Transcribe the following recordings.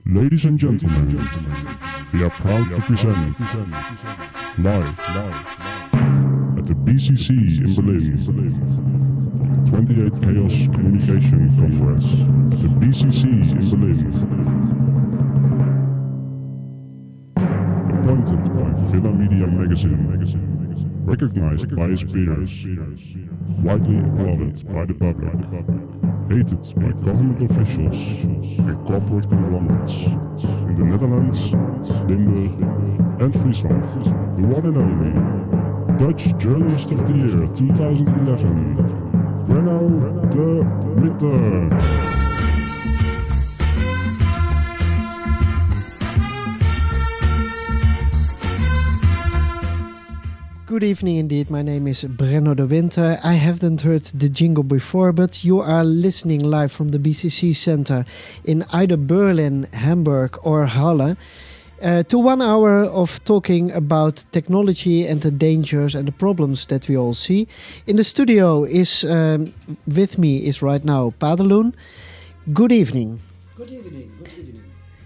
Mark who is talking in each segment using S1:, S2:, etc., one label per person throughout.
S1: Ladies and gentlemen, we are proud to present live at the BCC in Berlin, 28th Chaos Communication Congress at the BCC in Berlin. Appointed by Villa Media Magazine, recognized by his peers, widely applauded by the public, hated by government officials and corporate conglomerates in the Netherlands, Limburg and Friesland. The one and only Dutch Journalist of the Year 2011, Brenno de Winter.
S2: Good evening indeed, my name is Brenno de Winter. I haven't heard the jingle before, but you are listening live from the BCC Center in either Berlin, Hamburg or Halle to 1 hour of talking about technology and the dangers and the problems that we all see. In the studio is with me is right now Padeloen. Good evening.
S3: Good evening, good evening.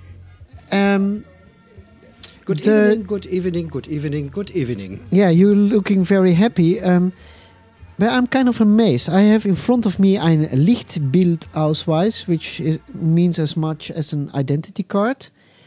S3: Good evening.
S2: Yeah, you're looking very happy. But I'm kind of amazed. I have in front of me ein Lichtbildausweis, which means as much as an identity card.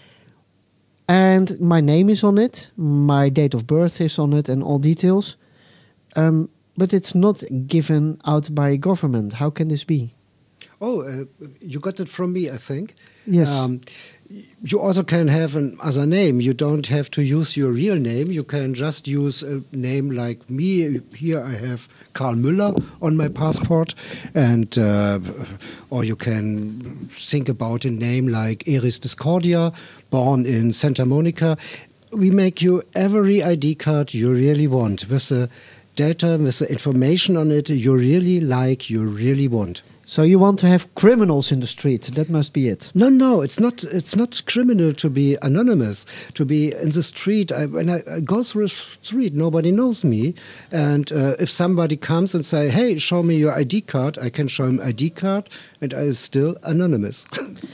S2: And my name is on it, my date of birth is on it, and all details. But it's not given out by government. How can this be?
S3: Oh, you got it from me, I think.
S2: Yes.
S3: You also can have another name. You don't have to use your real name. You can just use a name like me. Here I have Karl Müller on my passport. And or you can think about a name like Eris Discordia, born in Santa Monica. We make you every ID card you really want, with the data, with the information on it you really like, you really want.
S2: So you want to have criminals in the street? That must be it.
S3: No, it's not. It's not criminal to be anonymous. To be in the street, when I go through the street, nobody knows me. And if somebody comes and say, "Hey, show me your ID card," I can show him ID card, and I'm still anonymous.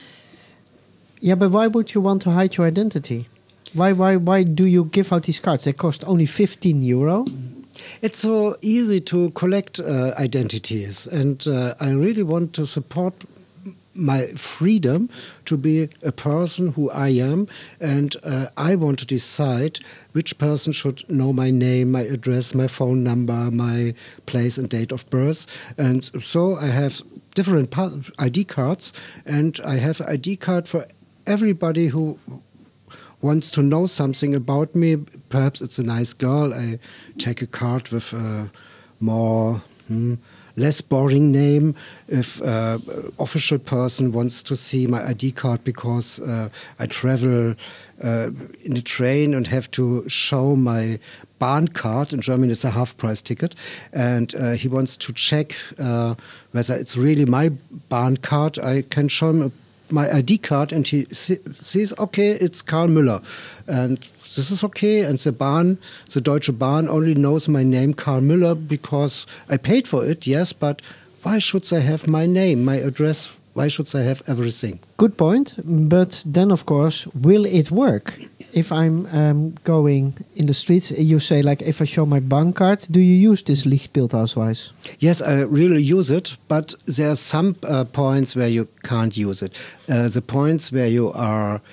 S2: Yeah, but why would you want to hide your identity? Why do you give out these cards? They cost only €15.
S3: It's so easy to collect identities, and I really want to support my freedom to be a person who I am, and I want to decide which person should know my name, my address, my phone number, my place and date of birth. And so I have different ID cards, and I have an ID card for everybody who wants to know something about me. Perhaps it's a nice girl. I take a card with a more less boring name. If an official person wants to see my ID card because I travel in a train and have to show my Bahncard, in German it's a half-price ticket, and he wants to check whether it's really my Bahncard, I can show him my ID card, and he sees, okay, it's Karl Müller, and this is okay. And the Deutsche Bahn only knows my name, Karl Müller, because I paid for it, yes, but why should they have my name, my address? Why should they have everything?
S2: Good point, but then, of course, will it work? If I'm going in the streets, you say, like, if I show my bank card, do you use this Lichtbildausweis?
S3: Yes, I really use it, but there are some points where you can't use it. The points where you are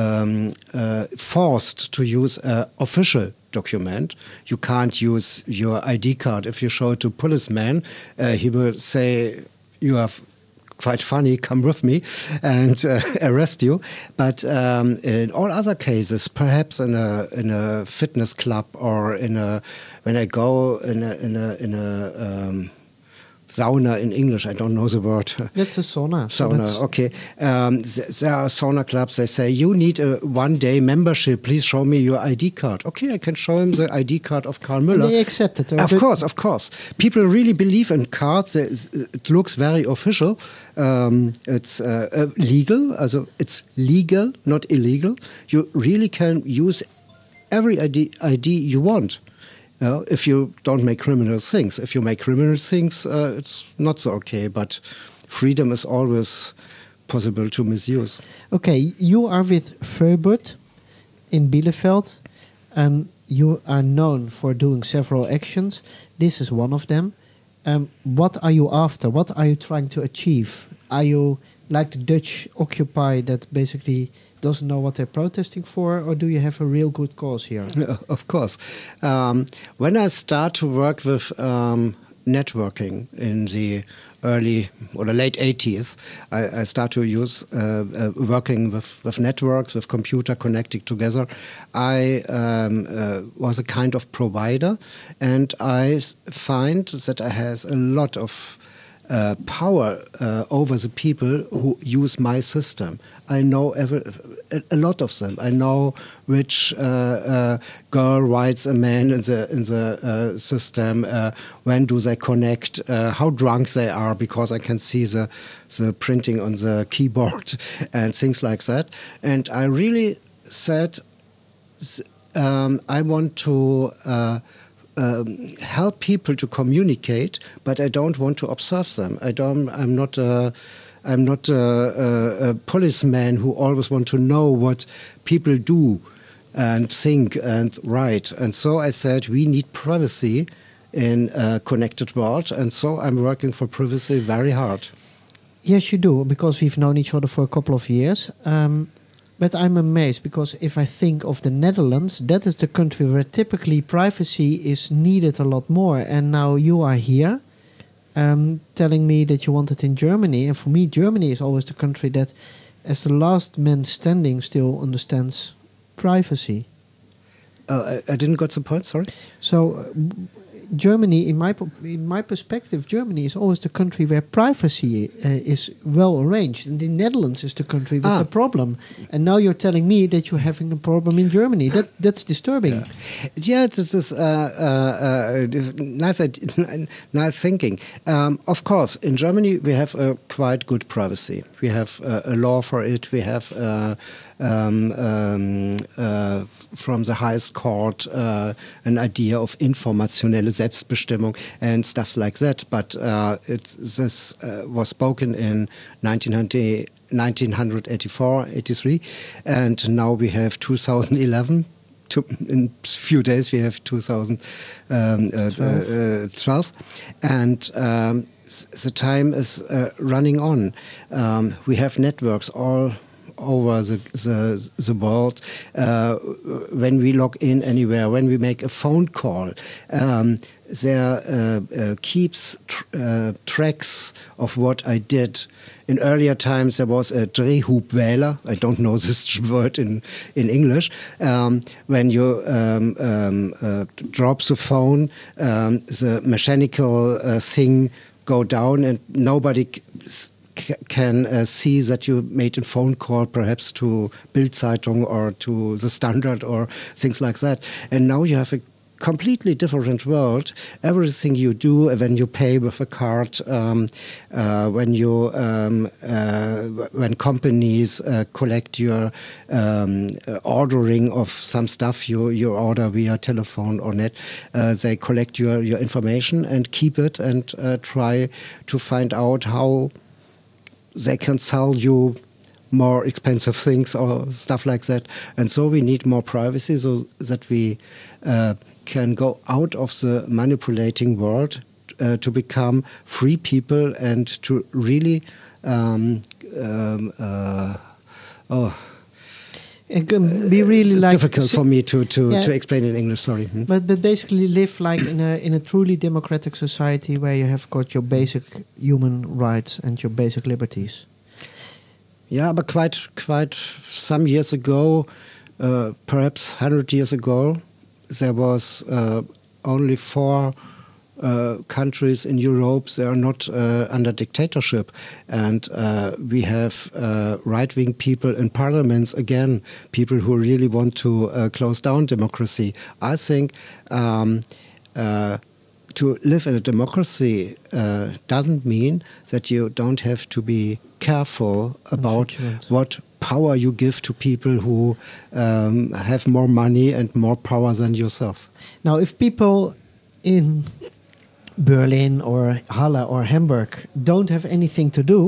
S3: forced to use an official document. You can't use your ID card. If you show it to a policeman, he will say, you have quite funny, come with me, and arrest you. But in all other cases, perhaps in a fitness club or when I go in a sauna in English, I don't know the word.
S2: That's a sauna.
S3: Sauna, okay. There are sauna clubs, they say, you need a one-day membership, please show me your ID card. Okay, I can show him the ID card of Karl Müller.
S2: And they accept it.
S3: Of course. People really believe in cards. It looks very official. It's legal, also it's legal, not illegal. You really can use every ID you want. If you don't make criminal things. If you make criminal things, it's not so okay. But freedom is always possible to misuse.
S2: Okay, you are with Föbert in Bielefeld. You are known for doing several actions. This is one of them. What are you after? What are you trying to achieve? Are you like the Dutch Occupy that basically doesn't know what they're protesting for, or do you have a real good cause here?
S3: Of course. When I start to work with networking in the early or the late 80s, I start to use working with networks, with computer connecting together. I was a kind of provider, and I find that I has a lot of power over the people who use my system. I know a lot of them. I know which girl writes a man in the system. When do they connect? How drunk they are, because I can see the printing on the keyboard and things like that. And I really said, I want to help people to communicate, but I don't want to observe them. I'm not a policeman who always want to know what people do and think and write. And so I said, we need privacy in a connected world. And so I'm working for privacy very hard.
S2: Yes, you do, because we've known each other for a couple of years. But I'm amazed, because if I think of the Netherlands, that is the country where typically privacy is needed a lot more. And now you are here telling me that you want it in Germany. And for me, Germany is always the country that, as the last man standing, still understands privacy.
S3: I didn't get the point, sorry.
S2: So Germany, in my perspective, Germany is always the country where privacy is well arranged, and the Netherlands is the country with the problem. And now you're telling me that you're having a problem in Germany. That's disturbing.
S3: Yeah, this is nice thinking. Of course, in Germany we have a quite good privacy. We have a law for it. We have from the highest court an idea of informationelle Selbstbestimmung and stuff like that. But this was spoken in 1984, 83, and now we have 2011. In a few days we have 2012, and the time is running on. We have networks all over the world. When we log in anywhere, when we make a phone call, there keeps tracks of what I did. In earlier times, there was a Drehhubwähler. I don't know this word in English. When you drop the phone, the mechanical thing go down, and nobody can see that you made a phone call, perhaps to Bild-Zeitung or to the Standard or things like that. And now you have a completely different world. Everything you do, when you pay with a card, when companies collect your ordering of some stuff you order via telephone or net, they collect your information and keep it and try to find out how they can sell you more expensive things or stuff like that. And so we need more privacy so that we can go out of the manipulating world to become free people and to really
S2: it can be really
S3: it's
S2: like
S3: difficult for me to explain in English. Sorry,
S2: but basically live like in a truly democratic society where you have got your basic human rights and your basic liberties.
S3: Yeah, but quite some years ago, perhaps 100 years ago, there was only 4 countries in Europe that are not under dictatorship, and we have right-wing people in parliaments again, people who really want to close down democracy. I think to live in a democracy doesn't mean that you don't have to be careful about what power you give to people who have more money and more power than yourself.
S2: Now, if people in Berlin or Halle or Hamburg don't have anything to do,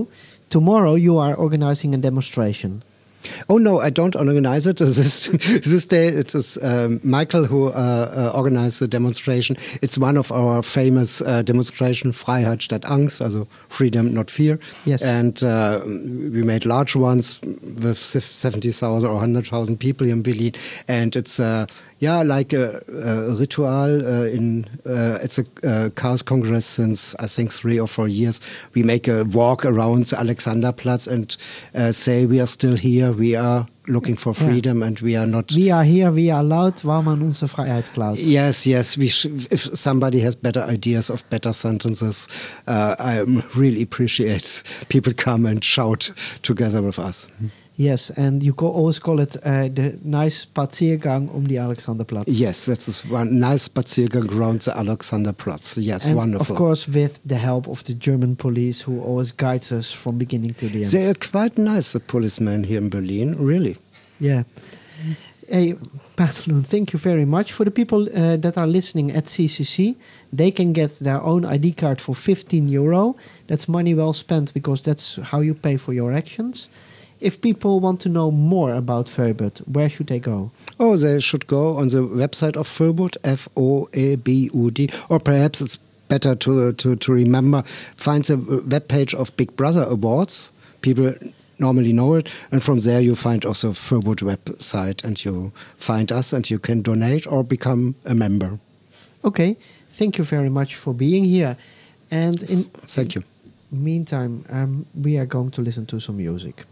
S2: tomorrow you are organizing a demonstration.
S3: Oh no, I don't organize it. This day it is Michael who organized the demonstration. It's one of our famous demonstration, Freiheit statt Angst, also freedom, not fear.
S2: Yes.
S3: And we made large ones with 70,000 or 100,000 people in Berlin. And it's like a ritual. It's a Chaos Congress since I think 3 or 4 years. We make a walk around the Alexanderplatz and say we are still here. We are looking for freedom and we are not...
S2: We are here, we are loud, waar man onze vrijheid klaut.
S3: Yes. If somebody has better ideas of better sentences, I really appreciate people come and shout together with us.
S2: Yes, and you always call it the nice spaziergang die Alexanderplatz.
S3: Yes, that's one nice spaziergang around the Alexanderplatz. Yes,
S2: and
S3: wonderful.
S2: Of course, with the help of the German police, who always guides us from beginning to the end.
S3: They are quite nice, the policemen here in Berlin, really.
S2: Yeah. Hey, Pateloen, thank you very much. For the people that are listening at CCC, they can get their own ID card for €15. That's money well spent because that's how you pay for your actions. If people want to know more about Foebud, where should they go?
S3: Oh, they should go on the website of Foebud, F-O-E-B-U-D, or perhaps it's better to remember, find the webpage of Big Brother Awards. People normally know it, and from there you find also Foebud website, and you find us, and you can donate or become a member.
S2: Okay, thank you very much for being here. And
S3: thank you.
S2: Meantime, we are going to listen to some music.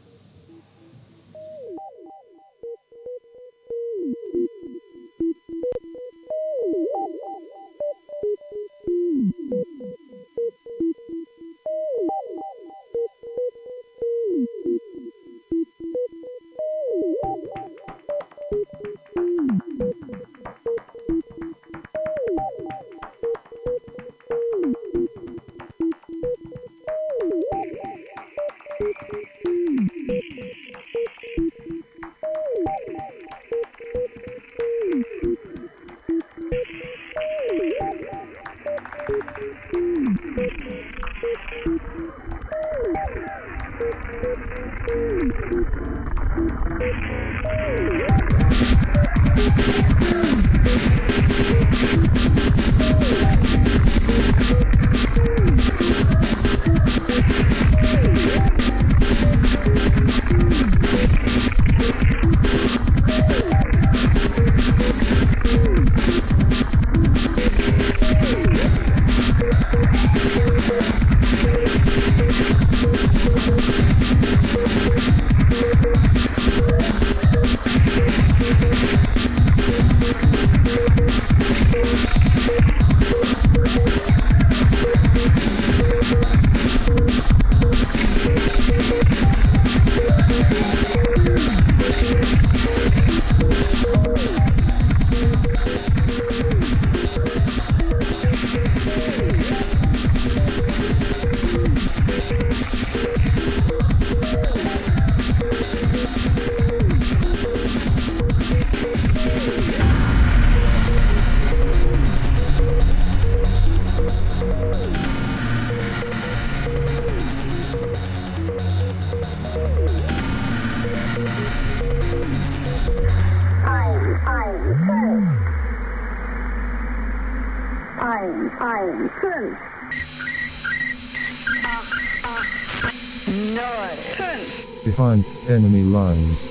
S4: Behind enemy lines.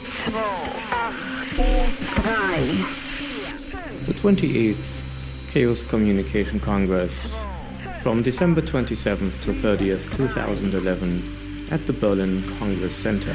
S5: The 28th Chaos Communication Congress from December 27th to 30th, 2011 at the Berlin Congress Center.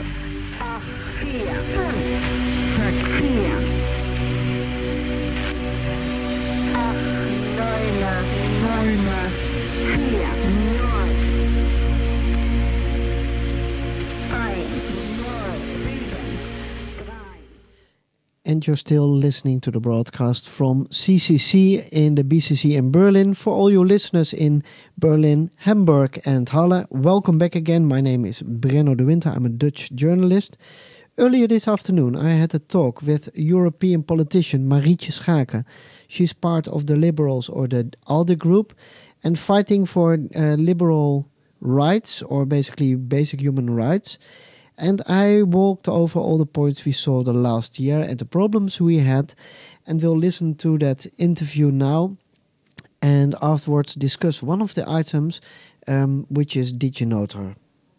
S2: And you're still listening to the broadcast from CCC in the BCC in Berlin. For all your listeners in Berlin, Hamburg and Halle, welcome back again. My name is Brenno de Winter. I'm a Dutch journalist. Earlier this afternoon, I had a talk with European politician Marietje Schaake. She's part of the Liberals or the ALDE group and fighting for liberal rights, or basically basic human rights. And I walked over all the points we saw the last year and the problems we had, and we'll listen to that interview now and afterwards discuss one of the items, which is DigiNotar.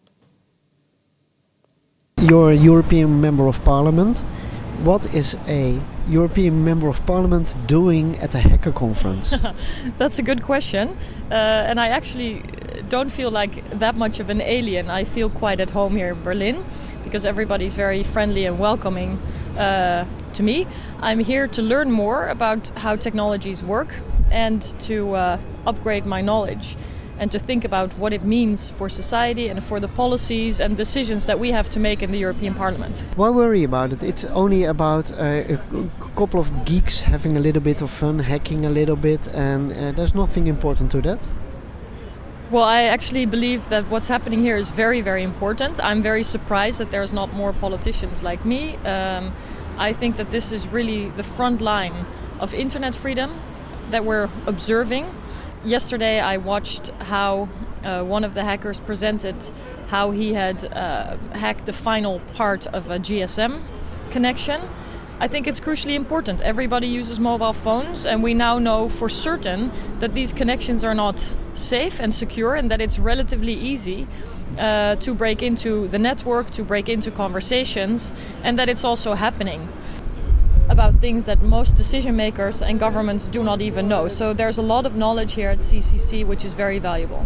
S2: You're a European Member of Parliament. What is a European Member of Parliament doing at a hacker conference?
S6: That's a good question. And I actually don't feel like that much of an alien. I feel quite at home here in Berlin because everybody's very friendly and welcoming to me. I'm here to learn more about how technologies work and to upgrade my knowledge and to think about what it means for society and for the policies and decisions that we have to make in the European Parliament.
S2: Why worry about it? It's only about a couple of geeks having a little bit of fun, hacking a little bit, and there's nothing important to that.
S6: Well, I actually believe that what's happening here is very, very important. I'm very surprised that there's not more politicians like me. I think that this is really the front line of internet freedom that we're observing. Yesterday I watched how one of the hackers presented how he had hacked the final part of a GSM connection. I think it's crucially important. Everybody uses mobile phones, and we now know for certain that these connections are not safe and secure, and that it's relatively easy to break into the network, to break into conversations, and that it's also happening about things that most decision makers and governments do not even know. So there's a lot of knowledge here at CCC which is very valuable.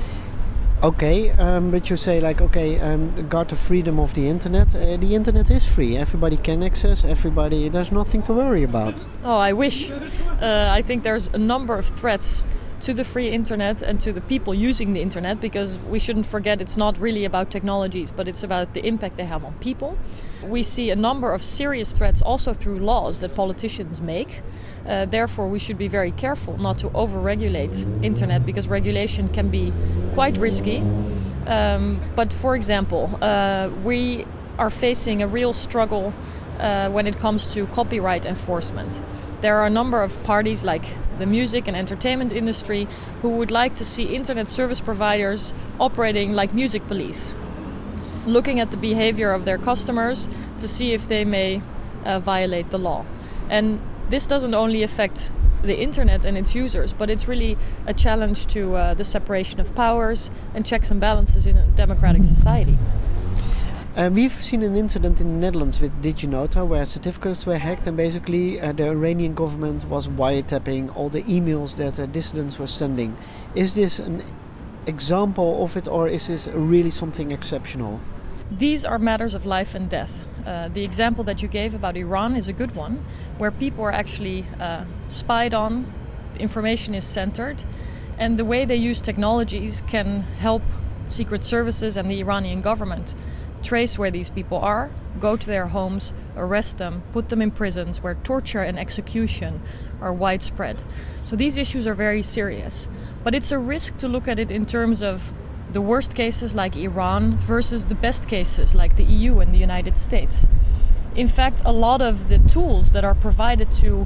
S2: Okay, but you say like, okay, guard the freedom of the internet. The internet is free. Everybody can access, everybody, there's nothing to worry about.
S6: Oh, I wish. I think there's a number of threats to the free internet and to the people using the internet, because we shouldn't forget it's not really about technologies, but it's about the impact they have on people. We see a number of serious threats also through laws that politicians make. Therefore, we should be very careful not to over-regulate internet, because regulation can be quite risky. But for example, we are facing a real struggle when it comes to copyright enforcement. There are a number of parties like the music and entertainment industry who would like to see internet service providers operating like music police, looking at the behavior of their customers to see if they may violate the law. And this doesn't only affect the internet and its users, but it's really a challenge to the separation of powers and checks and balances in a democratic society.
S2: We've seen an incident in the Netherlands with DigiNotar where certificates were hacked, and basically the Iranian government was wiretapping all the emails that dissidents were sending. Is this an example of it, or is this really something exceptional?
S6: These are matters of life and death. The example that you gave about Iran is a good one, where people are actually spied on, information is centered, and the way they use technologies can help secret services and the Iranian government trace where these people are, go to their homes, arrest them, put them in prisons where torture and execution are widespread. So these issues are very serious. But it's a risk to look at it in terms of the worst cases like Iran versus the best cases like the EU and the United States. In fact, a lot of the tools that are provided to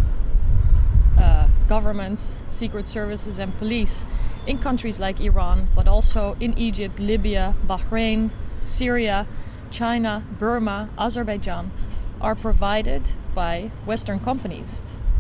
S6: governments, secret services and police in countries like Iran, but also in Egypt, Libya, Bahrain, Syria, China, Burma, Azerbaijan, are provided by Western companies.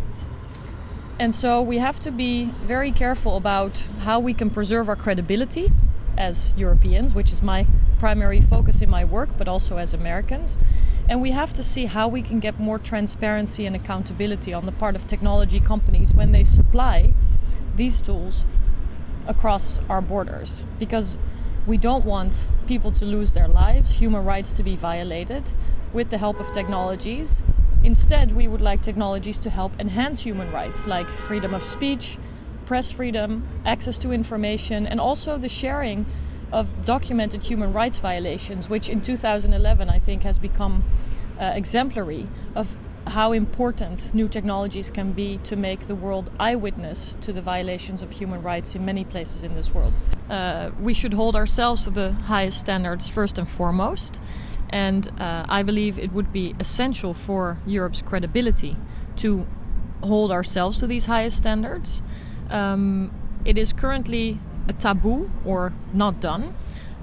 S6: And so we have to be very careful about how we can preserve our credibility as Europeans, which is my primary focus in my work, but also as Americans. And we have to see how we can get more transparency and accountability on the part of technology companies when they supply these tools across our borders. Because we don't want people to lose their lives, human rights to be violated with the help of technologies. Instead, we would like technologies to help enhance human rights, like freedom of speech, press freedom, access to information, and also the sharing of documented human rights violations, which in 2011 I think has become exemplary of how important new technologies can be to make the world eyewitness to the violations of human rights in many places in this world. We should hold ourselves to the highest standards first and foremost, and I believe it would be essential for Europe's credibility to hold ourselves to these highest standards. It is currently a taboo or not done.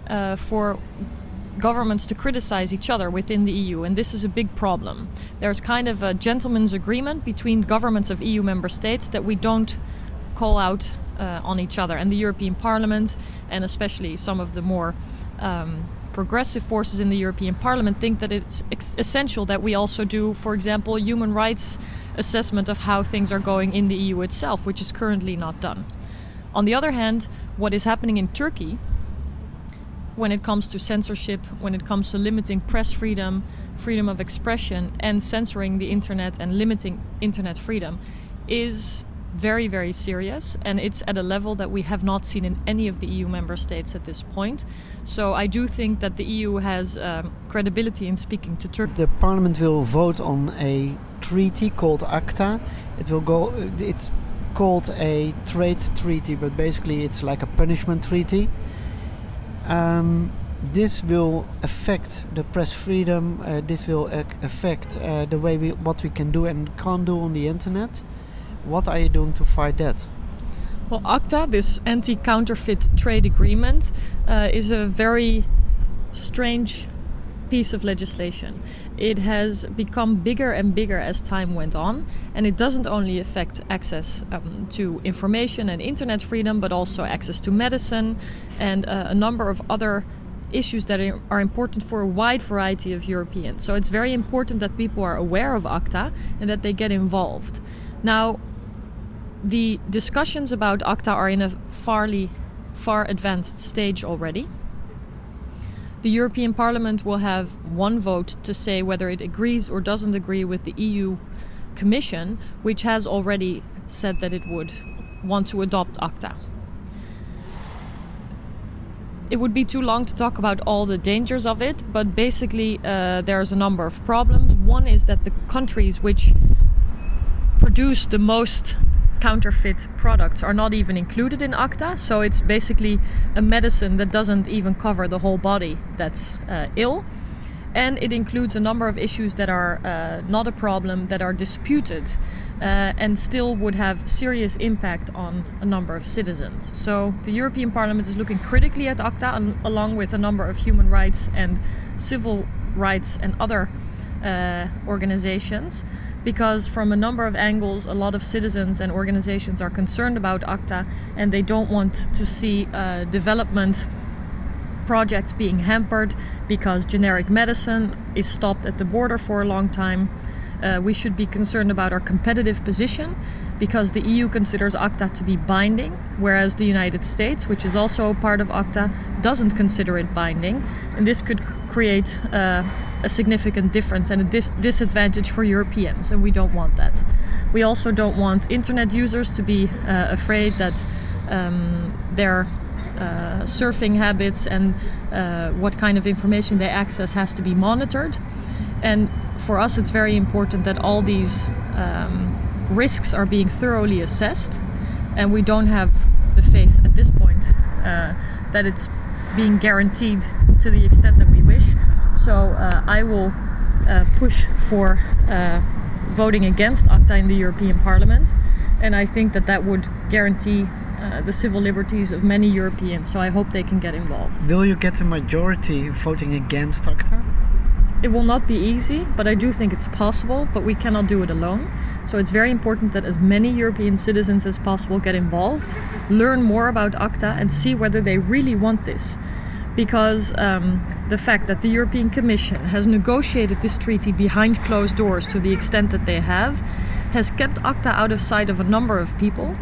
S6: for governments to criticize each other within the EU, and this is a big problem. There's kind of a gentleman's agreement between governments of EU member states that we don't call out on each other, and the European Parliament, and especially some of the more progressive forces in the European Parliament, think that it's essential that we also do, for example, human rights assessment of how things are going in the EU itself, which is currently not done. On the other hand, what is happening in Turkey when it comes to censorship, when it comes to limiting press freedom, freedom of expression, and censoring the internet and limiting internet freedom is very, very serious, and it's at a level that we have not seen in any of the EU member states at this point. So I do think that the EU has credibility in speaking to Turkey.
S2: The Parliament will vote on a treaty called ACTA. It's called a trade treaty, but basically it's like a punishment treaty. This will affect the press freedom. This will affect the way what we can do and can't do on the internet. What are you doing to fight that?
S6: Well, ACTA, this anti-counterfeit trade agreement, is a very strange piece of legislation. It has become bigger and bigger as time went on, and it doesn't only affect access to information and internet freedom, but also access to medicine and a number of other issues that are important for a wide variety of Europeans. So it's very important that people are aware of ACTA and that they get involved. Now, the discussions about ACTA are in a far advanced stage already. The European Parliament will have one vote to say whether it agrees or doesn't agree with the EU Commission, which has already said that it would want to adopt ACTA. It would be too long to talk about all the dangers of it, but basically there's a number of problems. One is that the countries which produce the most counterfeit products are not even included in ACTA, so it's basically a medicine that doesn't even cover the whole body that's ill. And it includes a number of issues that are not a problem, that are disputed and still would have serious impact on a number of citizens. So the European Parliament is looking critically at ACTA along with a number of human rights and civil rights and other organizations, because from a number of angles a lot of citizens and organizations are concerned about ACTA, and they don't want to see development projects being hampered because generic medicine is stopped at the border for a long time. We should be concerned about our competitive position because the EU considers ACTA to be binding, whereas the United States, which is also a part of ACTA, doesn't consider it binding. And this could create a significant difference and a disadvantage for Europeans, and we don't want that. We also don't want internet users to be afraid that their surfing habits and what kind of information they access has to be monitored. And for us it's very important that all these risks are being thoroughly assessed, and we don't have the faith at this point that it's being guaranteed to the extent that we wish. So I will push for voting against ACTA in the European Parliament, and I think that would guarantee the civil liberties of many Europeans, so I hope they can get involved.
S2: Will you get a majority voting against ACTA?
S6: It will not be easy, but I do think it's possible, but we cannot do it alone. So it's very important that as many European citizens as possible get involved, learn more about ACTA and see whether they really want this. Because the fact that the European Commission has negotiated this treaty behind closed doors to the extent that they have has kept ACTA out of sight of a number of people,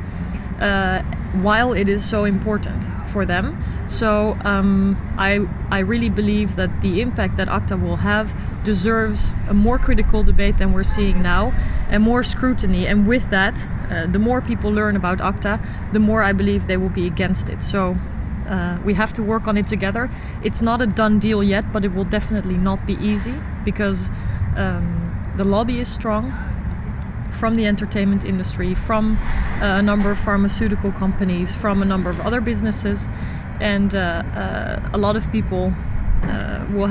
S6: while it is so important for them. So I really believe that the impact that ACTA will have deserves a more critical debate than we're seeing now, and more scrutiny. And with that, the more people learn about ACTA, the more I believe they will be against it. So we have to work on it together. It's not a done deal yet, but it will definitely not be easy, because the lobby is strong from the entertainment industry, from a number of pharmaceutical companies, from a number of other businesses, and a lot of people will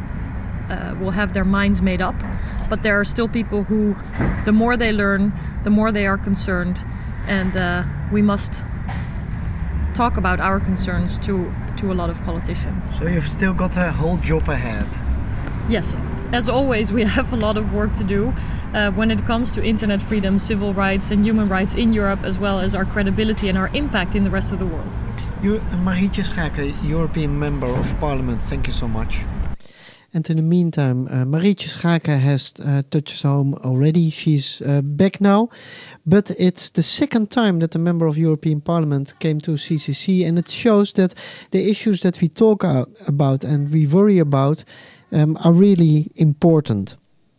S6: have their minds made up. But there are still people who, the more they learn, the more they are concerned, and we must talk about our concerns to to a lot of politicians.
S2: So you've still got a whole job ahead.
S6: Yes, as always, we have a lot of work to do when it comes to internet freedom, civil rights and human rights in Europe, as well as our credibility and our impact in the rest of the world.
S2: Marietje Schaake, European Member of Parliament, thank you so much. And in the meantime, Marietje Schaake has touched home already. She's back now. But it's the second time that a member of European Parliament came to CCC. And it shows that the issues that we talk about and we worry about are really important.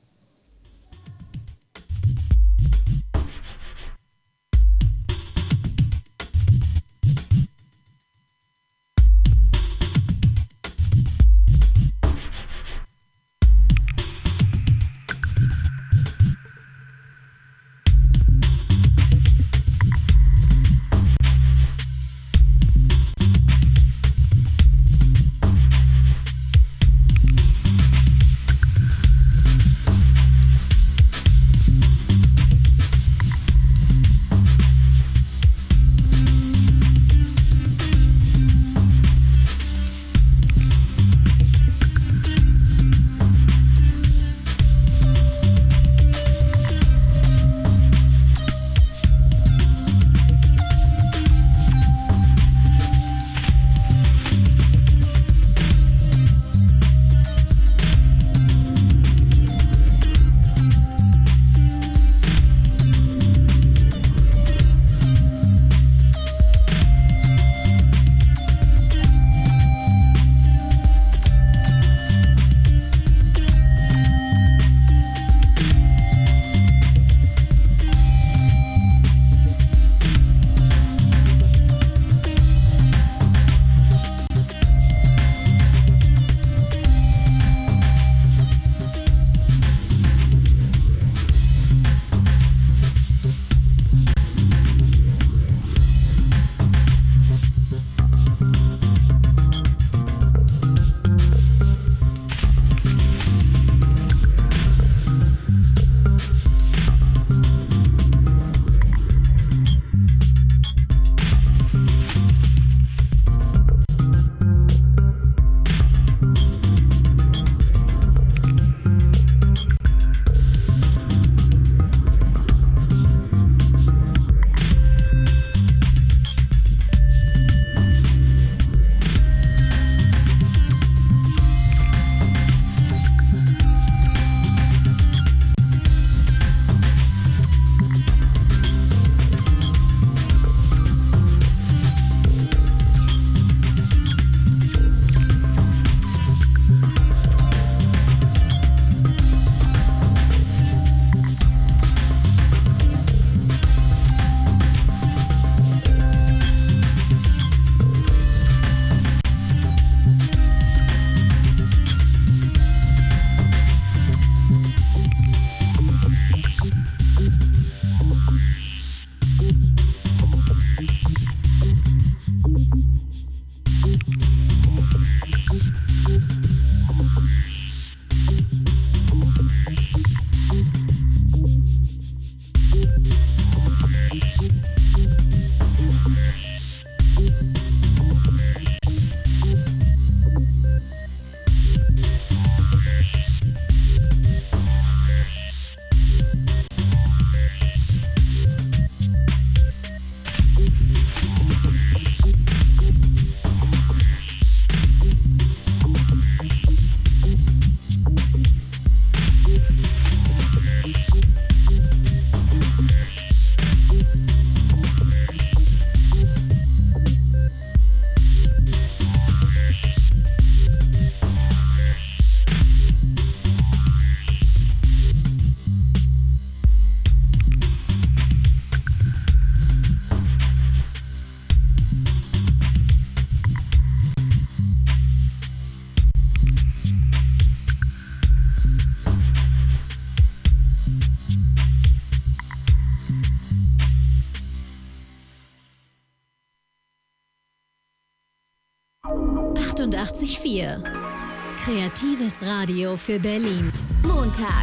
S7: Kreatives Radio für Berlin. Montag,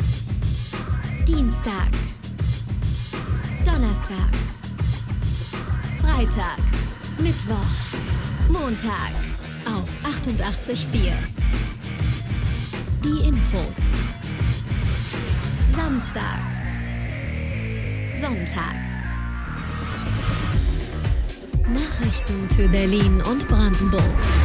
S7: Dienstag, Donnerstag, Freitag, Mittwoch. Montag auf 88.4. Die Infos. Samstag. Sonntag. Nachrichten für Berlin und Brandenburg.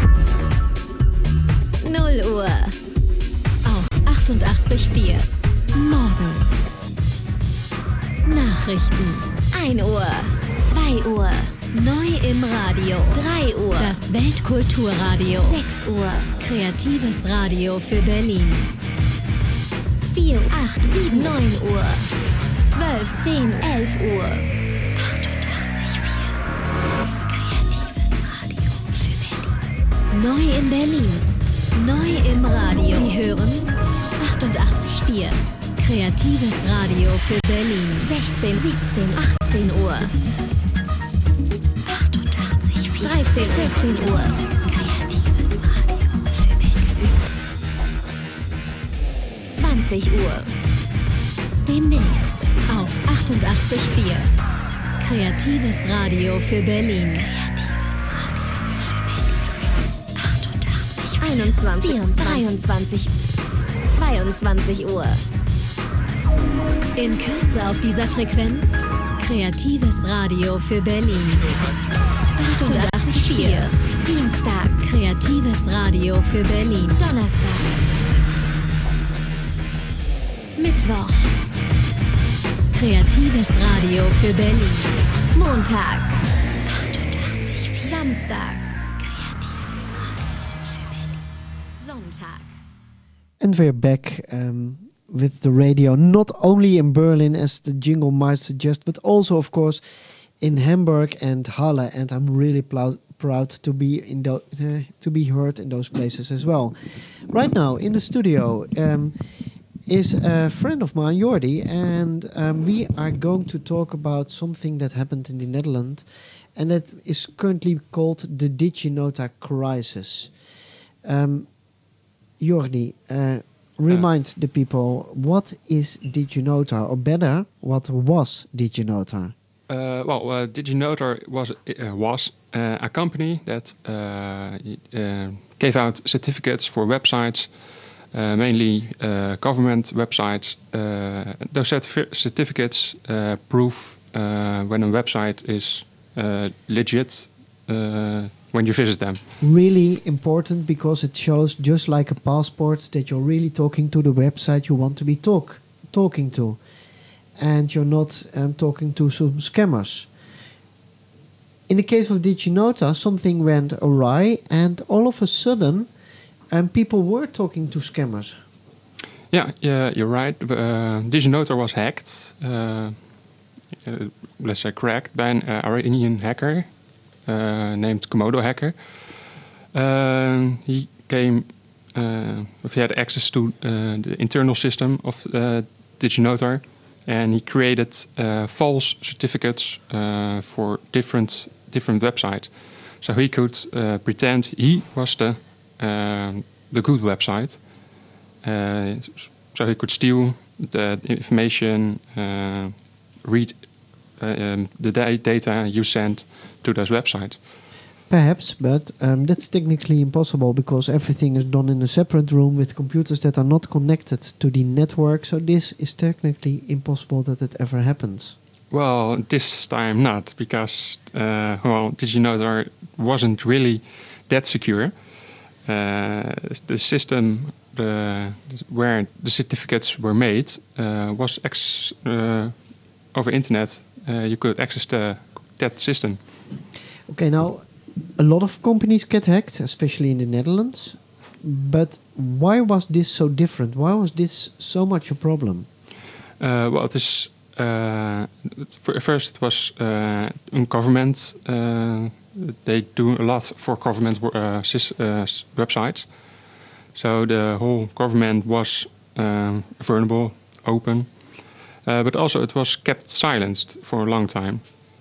S7: 0 Uhr auf 88.4. Morgen. Nachrichten. 1 Uhr, 2 Uhr. Neu im Radio. 3 Uhr. Das Weltkulturradio. 6 Uhr. Kreatives Radio für Berlin. 4, 8, 7, 9 Uhr. 12, 10, 11 Uhr. 88.4. Kreatives Radio für Berlin. Neu in Berlin. Neu im Radio. Sie hören 88.4. Kreatives Radio für Berlin. 16, 17, 18 Uhr. 88.4. 13, 14 Uhr. Kreatives Radio für Berlin. 20 Uhr. Demnächst auf 88.4. Kreatives Radio für Berlin. Kreatives Radio für Berlin. 88, 21, 23, 22 Uhr. In Kürze auf dieser Frequenz Kreatives Radio für Berlin. 88.4. Dienstag. Kreatives Radio für Berlin. Donnerstag. Mittwoch. Kreatives Radio für Berlin. Montag. 88.4. Samstag. Kreatives Radio für Berlin. Sonntag.
S2: And we're back with the radio, not only in Berlin, as the jingle might suggest, but also, of course, in Hamburg and Halle. And I'm really proud to be to be heard in those places as well. Right now in the studio is a friend of mine, Jordi, and we are going to talk about something that happened in the Netherlands, and that is currently called the DigiNota crisis. Jordi, remind the people, what is DigiNota, or better, what was DigiNota?
S8: DigiNota was a company that gave out certificates for websites, mainly government websites. Those certificates prove when a website is legit when you visit them.
S2: Really important, because it shows, just like a passport, that you're really talking to the website you want to be talking to, and you're not talking to some scammers. In the case of DigiNota, something went awry, and all of a sudden people were talking to scammers.
S8: Yeah, you're right. DigiNota was hacked, let's say cracked, by an Iranian hacker named Komodo Hacker. He had access to the internal system of DigiNota, and he created false certificates for different websites. So he could pretend he was the good website. So he could steal the information, read the data you sent to those websites.
S2: Perhaps, but that's technically impossible, because everything is done in a separate room with computers that are not connected to the network. So this is technically impossible that it ever happens.
S8: Well, this time not, because DigiNota wasn't really that secure. The system where the certificates were made was over internet. You could access that system.
S2: Okay, now a lot of companies get hacked, especially in the Netherlands. But why was this so different? Why was this so much a problem?
S8: Well, it is first it was government. They do a lot for government websites. So the whole government was vulnerable, open. But also it was kept silenced for a long time.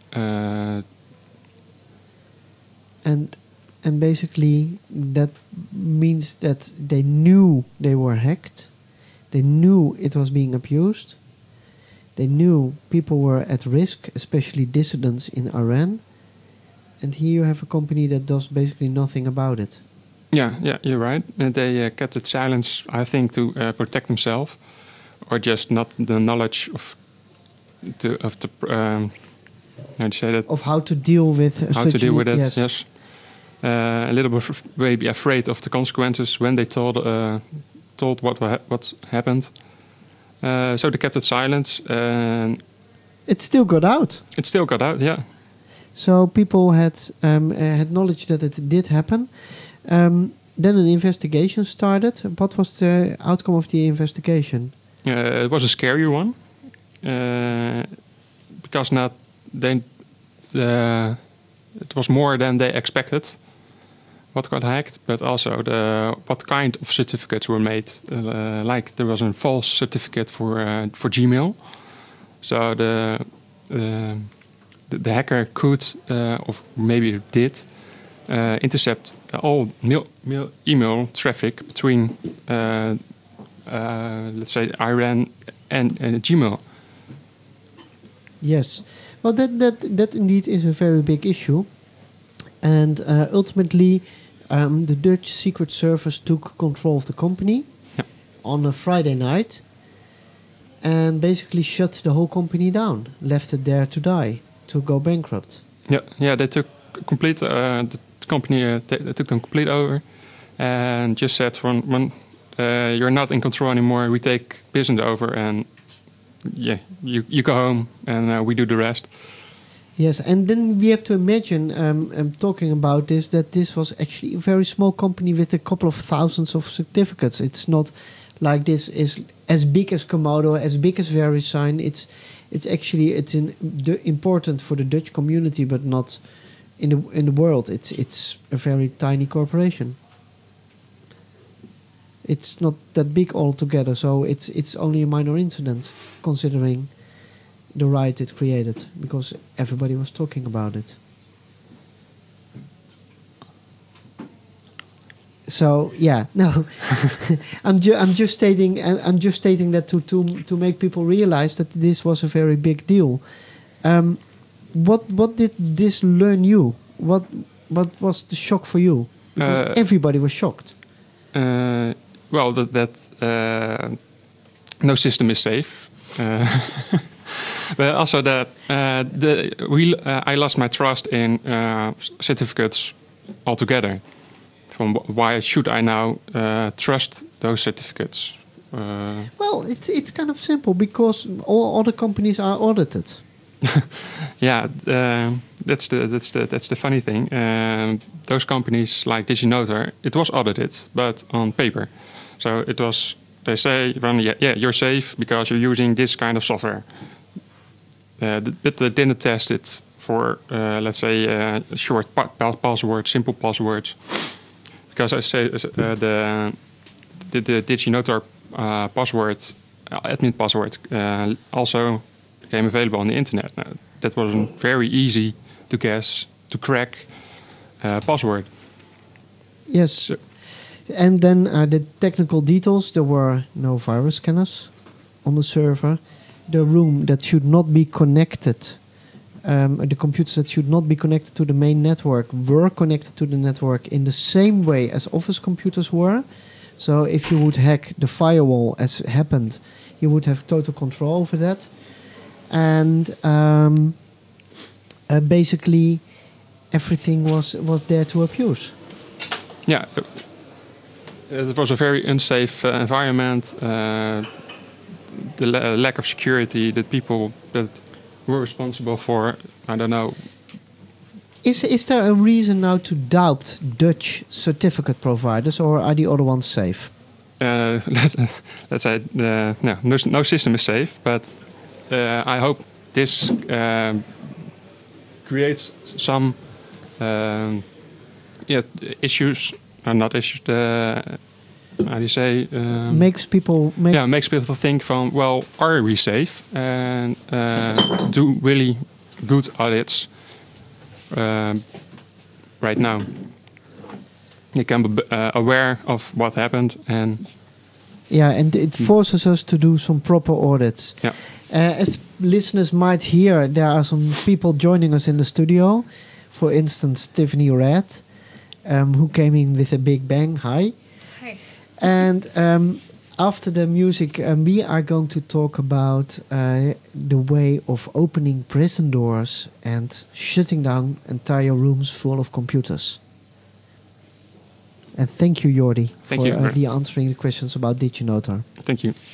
S2: And basically that means that they knew they were hacked. They knew it was being abused. They knew people were at risk, especially dissidents in Iran. And here you have a company that does basically nothing about it.
S8: Yeah, you're right. And they kept it silence, I think, to protect themselves, or just not the knowledge of the how do you say that?
S2: Of how to deal with
S8: How
S2: such
S8: to deal with it?
S2: Yes.
S8: Yes. A little bit maybe afraid of the consequences when they told what happened. So they kept it silent, and
S2: It still got out.
S8: it still got out. Yeah.
S2: So people had knowledge that it did happen. Then an investigation started. What was the outcome of the investigation?
S8: It was a scary one because it was more than they expected. What got hacked, but also what kind of certificates were made. Like there was a false certificate for Gmail, so the hacker could, or maybe did, intercept all email traffic between, let's say, Iran and Gmail.
S2: Yes. Well, that indeed is a very big issue. And ultimately, the Dutch Secret Service took control of the company on a Friday night and basically shut the whole company down, left it there to die, to go bankrupt.
S8: Yeah, they took complete. The company they took them complete over, and just said, "When you're not in control anymore, we take business over, and you go home, and we do the rest."
S2: Yes, and then we have to imagine, talking about this, that this was actually a very small company with a couple of thousands of certificates. It's not like this is as big as Comodo, as big as VeriSign. It's actually important for the Dutch community, but not in the world. It's a very tiny corporation. It's not that big altogether, so it's only a minor incident considering the riot it created, because everybody was talking about it. So yeah, no, I'm just stating that to make people realize that this was a very big deal. What did this learn you? What was the shock for you? Because everybody was shocked.
S8: Well, that no system is safe. But also that I lost my trust in certificates altogether. Why should I now trust those certificates?
S2: Well, it's kind of simple because all other companies are audited.
S8: Yeah, that's the funny thing. Those companies like DigiNotar, it was audited, but on paper. So it was. They say, you're safe because you're using this kind of software. But they didn't test it for, let's say, short passwords, simple passwords. Because I say the DigiNotar password, admin password, also became available on the internet. Now, that wasn't very easy to guess, to crack password.
S2: Yes.
S8: So,
S2: and then the technical details, there were no virus scanners on the server. The room that should not be connected, the computers that should not be connected to the main network were connected to the network in the same way as office computers were. So if you would hack the firewall as happened, you would have total control over that. And basically everything was there to abuse.
S8: Yeah. It was a very unsafe environment. The lack of security that people that were responsible for, I don't know.
S2: Is there a reason now to doubt Dutch certificate providers, or are the other ones safe?
S8: Let's say no system is safe, but I hope this creates some issues. Not issues. How do you say?
S2: Makes people
S8: think from, well, are we safe? And do really good audits right now. You can be aware of what happened and
S2: it forces us to do some proper audits.
S8: Yeah.
S2: As listeners might hear, there are some people joining us in the studio. For instance, Tiffany Red, who came in with a big bang. Hi.
S9: Hi.
S2: And after the music, we are going to talk about the way of opening prison doors and shutting down entire rooms full of computers. And thank you, Jordi,
S8: Thank
S2: for
S8: you.
S2: the answering the questions about DigiNotar.
S8: Thank you.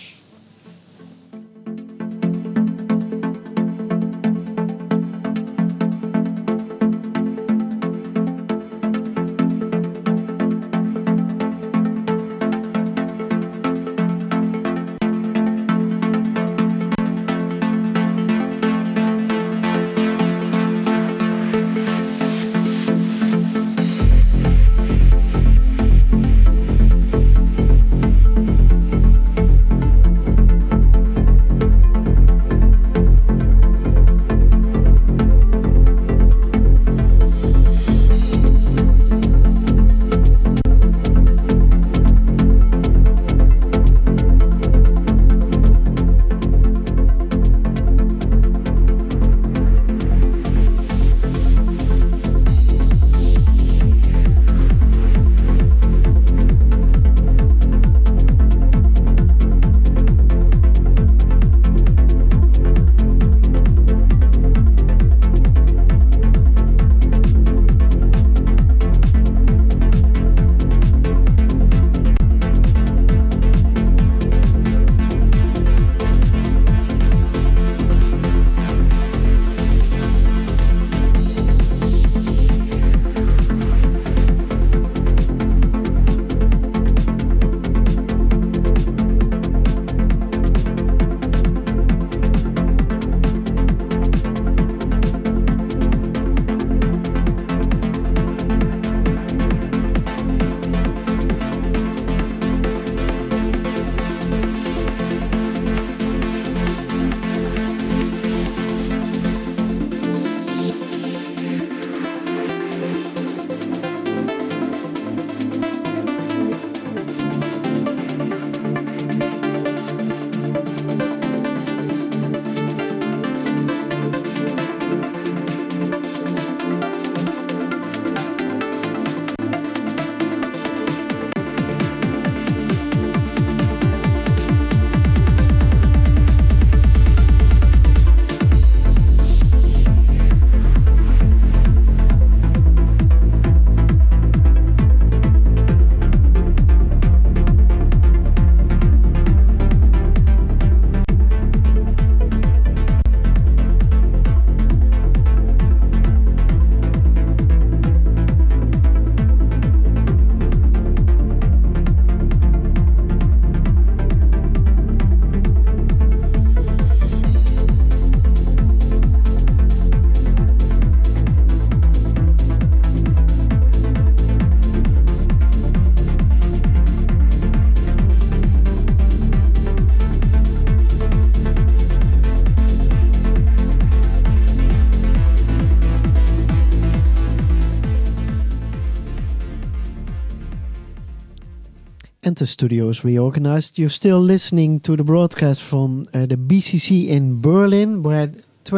S2: Enter Studios reorganized. You're still listening to the broadcast from the BCC in Berlin, where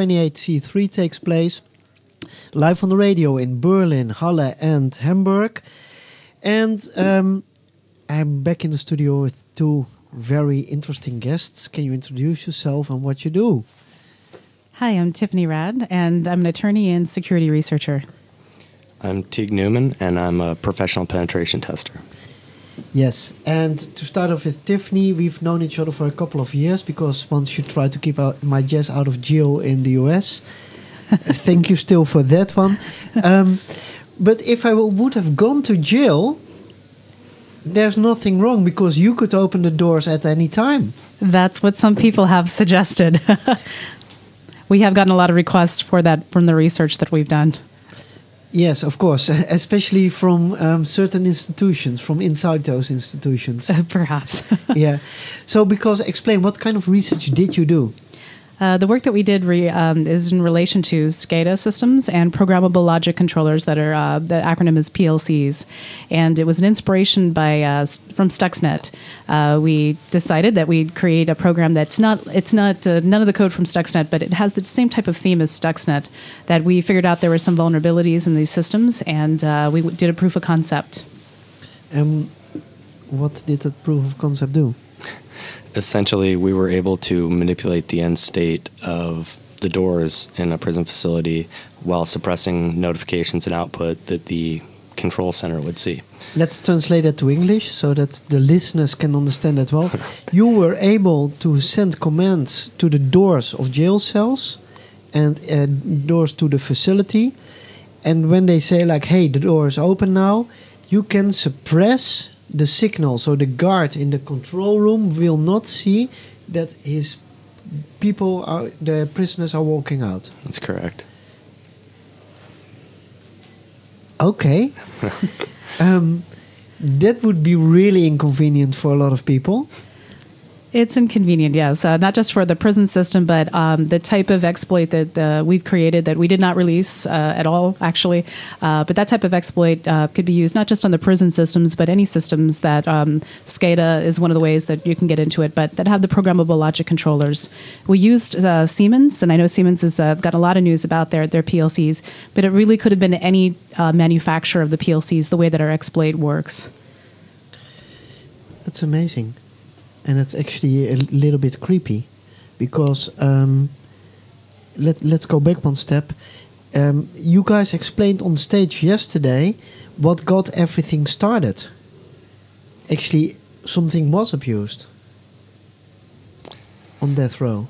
S2: 28C3 takes place. Live on the radio in Berlin, Halle and Hamburg. And I'm back in the studio with two very interesting guests. Can you introduce yourself and what you do?
S9: Hi, I'm Tiffany Rad, and I'm an attorney and security researcher.
S10: I'm Teague Newman, and I'm a professional penetration tester.
S2: Yes, and to start off with Tiffany, we've known each other for a couple of years because once you tried to keep my Jess out of jail in the US. Thank you still for that one. But if I would have gone to jail, there's nothing wrong because you could open the doors at any time.
S9: That's what some people have suggested. We have gotten a lot of requests for that from the research that we've done.
S2: Yes, of course, especially from certain institutions, from inside those institutions.
S9: Perhaps.
S2: Yeah. So, explain, what kind of research did you do?
S9: The work that we did is in relation to SCADA systems and programmable logic controllers that are, the acronym is PLCs. And it was an inspiration from Stuxnet. We decided that we'd create a program that's none of the code from Stuxnet, but it has the same type of theme as Stuxnet, that we figured out there were some vulnerabilities in these systems, and we did a proof of concept.
S2: What did that proof of concept do?
S10: Essentially, we were able to manipulate the end state of the doors in a prison facility while suppressing notifications and output that the control center would see.
S2: Let's translate that to English so that the listeners can understand that well. You were able to send commands to the doors of jail cells and doors to the facility. And when they say like, hey, the door is open now, you can suppress the signal, so the guard in the control room will not see that the prisoners are walking out.
S10: That's correct.
S2: Okay. That would be really inconvenient for a lot of people.
S9: It's inconvenient, yes. Not just for the prison system, but the type of exploit that we've created that we did not release at all, actually. But that type of exploit could be used not just on the prison systems, but any systems that SCADA is one of the ways that you can get into it, but that have the programmable logic controllers. We used Siemens, and I know Siemens has got a lot of news about their PLCs, but it really could have been any manufacturer of the PLCs, the way that our exploit works.
S2: That's amazing. And it's actually a little bit creepy, because let's go back one step. You guys explained on stage yesterday what got everything started. Actually, something was abused on death row.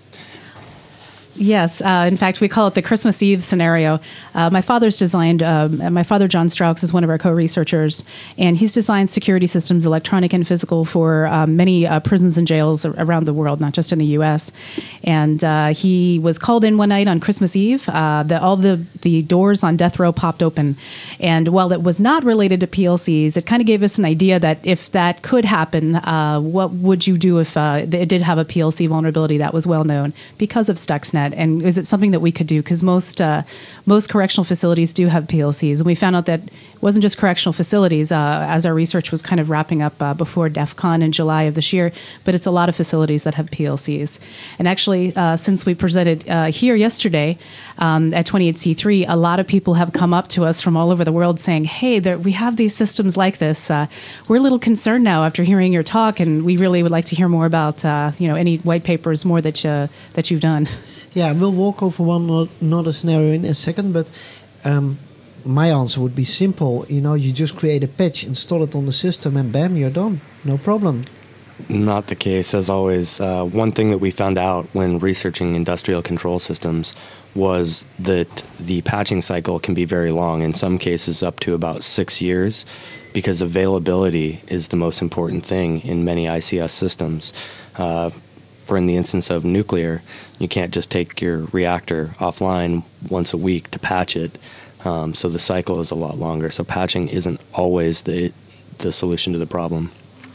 S9: Yes. In fact, we call it the Christmas Eve scenario. My father's designed, my father, John Strauch, is one of our co-researchers, and he's designed security systems, electronic and physical, for many prisons and jails around the world, not just in the U.S. And he was called in one night on Christmas Eve. All the doors on death row popped open. And while it was not related to PLCs, it kind of gave us an idea that if that could happen, what would you do if it did have a PLC vulnerability that was well known because of Stuxnet? And is it something that we could do? Because most correctional facilities do have PLCs. And we found out that it wasn't just correctional facilities, as our research was kind of wrapping up before DEF CON in July of this year, but it's a lot of facilities that have PLCs. And actually, since we presented here yesterday at 28C3, a lot of people have come up to us from all over the world saying, hey, we have these systems like this. We're a little concerned now after hearing your talk, and we really would like to hear more about any white papers more that you've done.
S2: Yeah, we'll walk over one another scenario in a second, but my answer would be simple. You just create a patch, install it on the system, and bam, you're done. No problem.
S10: Not the case, as always. One thing that we found out when researching industrial control systems was that the patching cycle can be very long, in some cases up to about 6 years, because availability is the most important thing in many ICS systems. For in the instance of nuclear, you can't just take your reactor offline once a week to patch it. So the cycle is a lot longer. So patching isn't always the solution to the problem.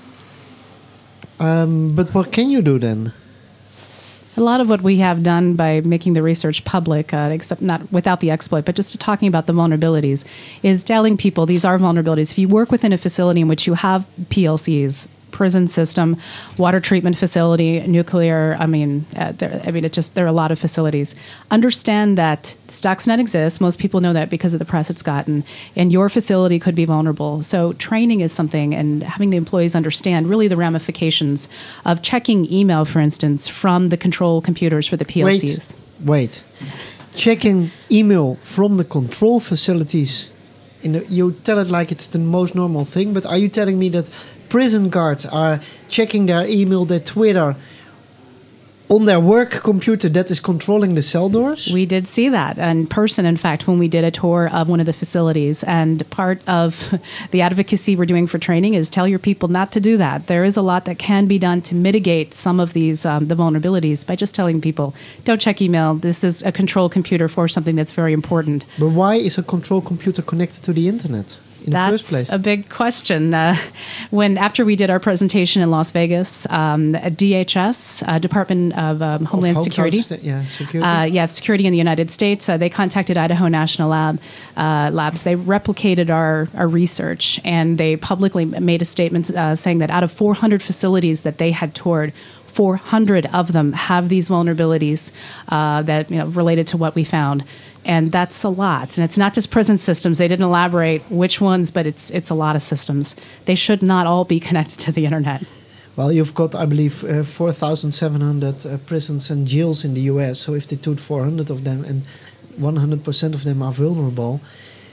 S2: But what can you do then?
S9: A lot of what we have done by making the research public, except not without the exploit, but just talking about the vulnerabilities, is telling people these are vulnerabilities. If you work within a facility in which you have PLCs, prison system, water treatment facility, nuclear, there are a lot of facilities. Understand that Stuxnet exists. Most people know that because of the press it's gotten, and your facility could be vulnerable. So training is something, and having the employees understand really the ramifications of checking email, for instance, from the control computers for the PLCs.
S2: Wait. Checking email from the control facilities. You tell it like it's the most normal thing, but are you telling me that prison guards are checking their email, their Twitter, on their work computer that is controlling the cell doors?
S9: We did see that in person, in fact, when we did a tour of one of the facilities. And part of the advocacy we're doing for training is tell your people not to do that. There is a lot that can be done to mitigate some of these the vulnerabilities by just telling people, don't check email. This is a control computer for something that's very important.
S2: But why is a control computer connected to the internet? in the first place?
S9: That's a big question. After we did our presentation in Las Vegas, DHS, Department of Homeland Security, security in the United States, they contacted Idaho National Labs. They replicated our research, and they publicly made a statement saying that out of 400 facilities that they had toured, 400 of them have these vulnerabilities that related to what we found. And that's a lot. And it's not just prison systems. They didn't elaborate which ones, but it's a lot of systems. They should not all be connected to the internet.
S2: Well, you've got, I believe, 4,700 prisons and jails in the US. So if they took 400 of them and 100% of them are vulnerable,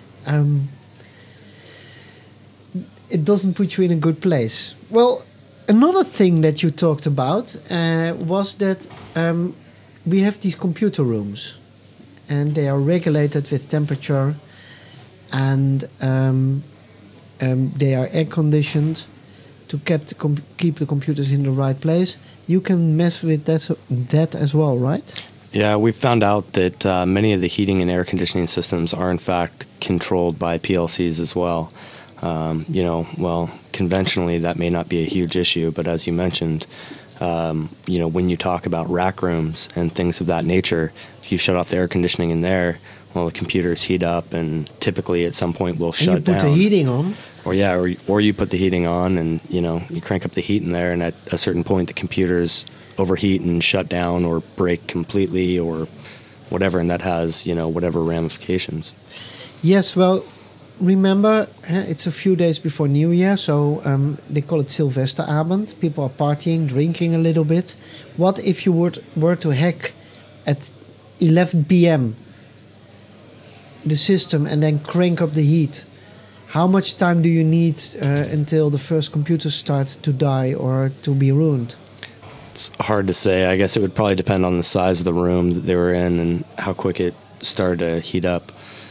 S2: it doesn't put you in a good place. Well, another thing that you talked about was that we have these computer rooms. And they are regulated with temperature, and they are air conditioned to keep the computers in the right place. You can mess with that as well, right?
S10: Yeah, we've found out that many of the heating and air conditioning systems are in fact controlled by PLCs as well. Conventionally that may not be a huge issue, but as you mentioned, when you talk about rack rooms and things of that nature, if you shut off the air conditioning in there, well, the computers heat up, and typically at some point will shut down.
S2: You put the heating on.
S10: Or you put the heating on, and you crank up the heat in there, and at a certain point the computers overheat and shut down or break completely or whatever, and that has whatever ramifications.
S2: Yes, well, remember, it's a few days before New Year, so they call it Silvesterabend. People are partying, drinking a little bit. What if you were to hack at 11 p.m. the system and then crank up the heat? How much time do you need until the first computer starts to die or to be ruined?
S10: It's hard to say. I guess it would probably depend on the size of the room that they were in and how quick it started to heat up.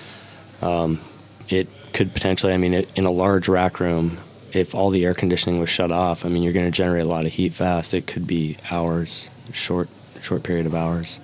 S10: It could potentially, in a large rack room, if all the air conditioning was shut off, you're going to generate a lot of heat fast. It could be hours, short period of hours.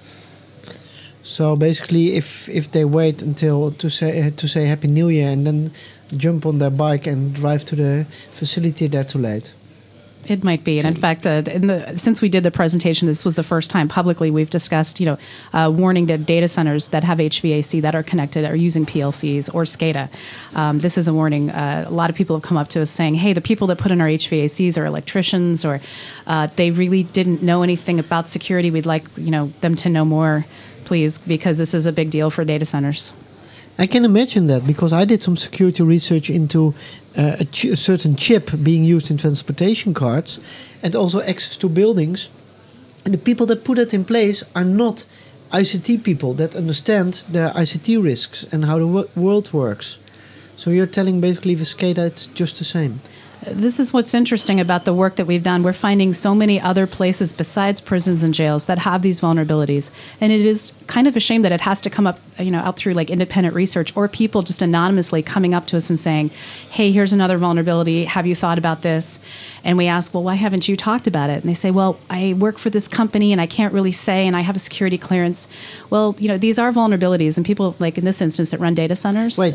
S2: So basically, if they wait until to say Happy New Year and then jump on their bike and drive to the facility, they're too late.
S9: It might be. And in fact, since we did the presentation, this was the first time publicly we've discussed, warning to data centers that have HVAC that are connected or using PLCs or SCADA. This is a warning. A lot of people have come up to us saying, hey, the people that put in our HVACs are electricians, or they really didn't know anything about security. We'd like, them to know more, please, because this is a big deal for data centers.
S2: I can imagine that, because I did some security research into a certain chip being used in transportation cards and also access to buildings. And the people that put it in place are not ICT people that understand the ICT risks and how the world works. So you're telling basically with SCADA it's just the same.
S9: This is what's interesting about the work that we've done. We're finding so many other places besides prisons and jails that have these vulnerabilities. And it is kind of a shame that it has to come up, out through like independent research or people just anonymously coming up to us and saying, hey, here's another vulnerability. Have you thought about this? And we ask, well, why haven't you talked about it? And they say, well, I work for this company and I can't really say, and I have a security clearance. Well, these are vulnerabilities, and people, like in this instance, that run data centers.
S2: Wait.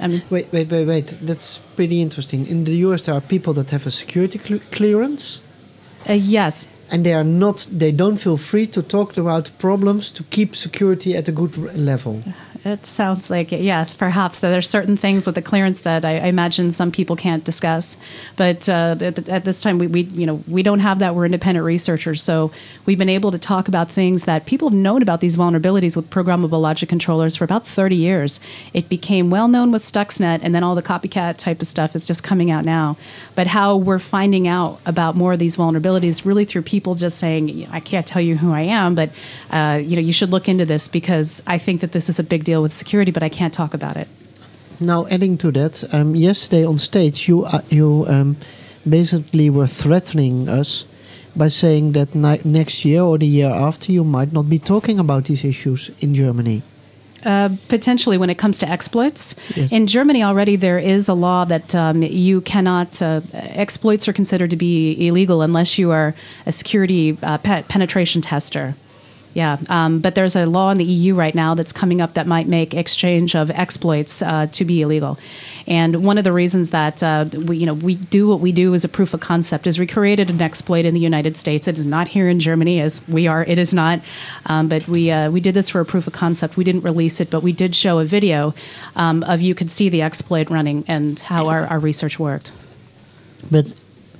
S2: That's pretty interesting. In the US, there are people that have a security clearance.
S9: Yes.
S2: And they don't feel free to talk about problems to keep security at a good level.
S9: It sounds like it, yes, perhaps. There's certain things with the clearance that I imagine some people can't discuss. But at this time, we don't have that. We're independent researchers. So we've been able to talk about things that people have known about these vulnerabilities with programmable logic controllers for about 30 years. It became well known with Stuxnet, and then all the copycat type of stuff is just coming out now. But how we're finding out about more of these vulnerabilities really through people just saying, I can't tell you who I am, but you should look into this because I think that this is a big deal with security, but I can't talk about it.
S2: Now, adding to that, yesterday on stage, you basically were threatening us by saying that next year or the year after, you might not be talking about these issues in Germany.
S9: Potentially when it comes to exploits.
S2: Yes.
S9: In Germany already there is a law that you cannot, exploits are considered to be illegal unless you are a security penetration tester. Yeah, but there's a law in the EU right now that's coming up that might make exchange of exploits to be illegal. And one of the reasons that we do what we do as a proof of concept is we created an exploit in the United States. It is not here in Germany, as we are. It is not. But we did this for a proof of concept. We didn't release it, but we did show a video of you could see the exploit running and how our research worked.
S2: But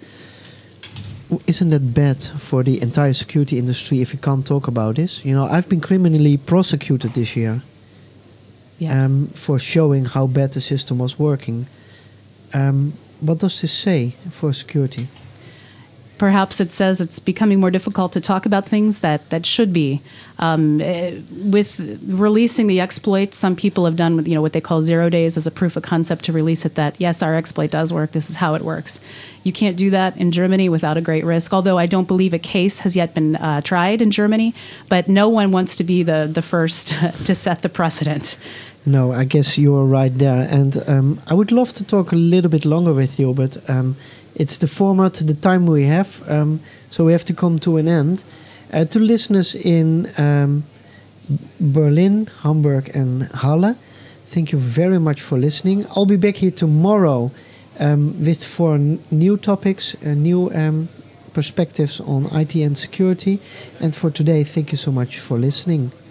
S2: isn't that bad for the entire security industry if you can't talk about this? You know, I've been criminally prosecuted this year for showing how bad the system was working. What does this say for security?
S9: Perhaps it says it's becoming more difficult to talk about things that should be. With releasing the exploit, some people have done what they call 0 days as a proof of concept to release it that, yes, our exploit does work. This is how it works. You can't do that in Germany without a great risk, although I don't believe a case has yet been tried in Germany. But no one wants to be the first to set the precedent.
S2: No, I guess you are right there. And I would love to talk a little bit longer with you, but it's the format, the time we have, so we have to come to an end. To listeners in Berlin, Hamburg and Halle, thank you very much for listening. I'll be back here tomorrow with 4 new topics, new perspectives on IT and security. And for today, thank you so much for listening.